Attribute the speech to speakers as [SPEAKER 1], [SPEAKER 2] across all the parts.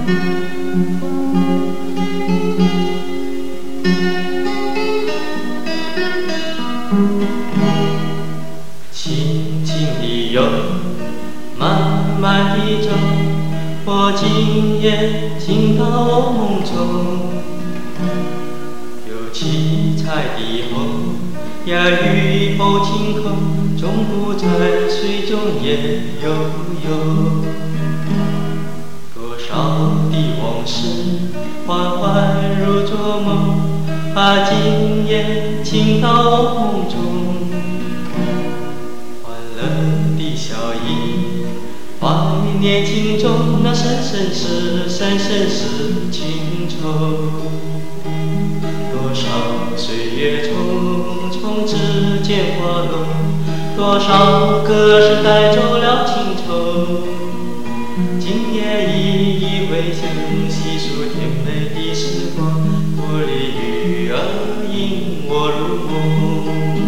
[SPEAKER 1] 轻轻地游，慢慢地走，我今夜进到我梦中。有七彩的虹，呀，雨后晴空，终不在水中也悠悠。多少的往事缓缓如昨梦，啊，今夜进到我梦中。欢乐的笑意，怀念情中那深深是情愁。多少岁月匆匆，只见花落；多少个时带走了情愁。今夜依依微笑，细数甜美的时光，不离鱼儿引我入梦。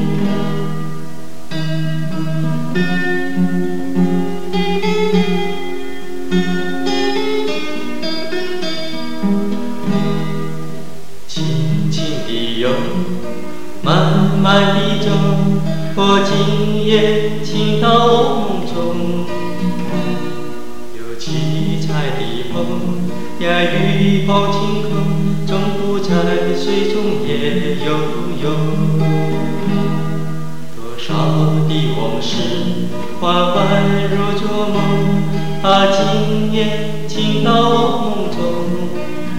[SPEAKER 1] 轻轻地游，慢慢地走，我今夜进到我梦中。有七彩的虹，呀，雨后晴空，终不在水中也悠悠。多少的往事缓缓如昨梦，啊，今夜进到我梦中。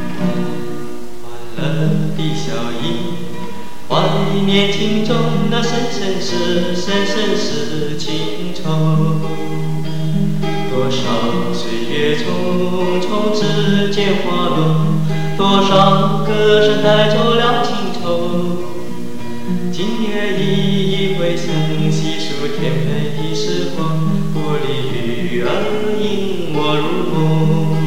[SPEAKER 1] 欢乐的笑意，怀念情中那深深是情愁。多少岁月匆匆，只见花落；多少歌声带走了情愁。今夜依依回声，细数甜美的时光，不离鱼儿引我入梦。